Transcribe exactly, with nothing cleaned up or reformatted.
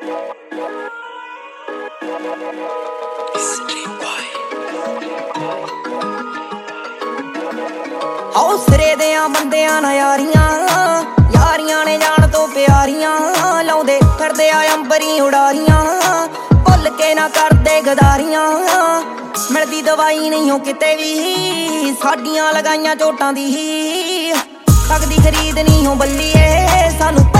ਹੌਸਰੇ ਦਿਆਂ ਬੰਦਿਆਂ ਨਾਲ ਯਾਰੀਆਂ ਯਾਰੀਆਂ ਨੇ ਜਾਣ ਤੋਂ ਪਿਆਰੀਆਂ ਲਾਉਂਦੇ ਫਿਰਦੇ ਆ ਅੰਬਰੀ ਉਡਾਰੀਆਂ ਭੁੱਲ ਕੇ ਨਾ ਕਰਦੇ ਗਦਾਰੀਆਂ ਮਿਲਦੀ ਦਵਾਈ ਨਹੀਂ ਹੋ ਕਿਤੇ ਵੀ ਸਾਡੀਆਂ ਲਗਾਈਆਂ ਝੋਟਾਂ ਦੀ ਹੀ ਸਕਦੀ ਖਰੀਦ ਨਹੀਂ ਹੋ ਬੱਲੀਏ ਸਾਨੂੰ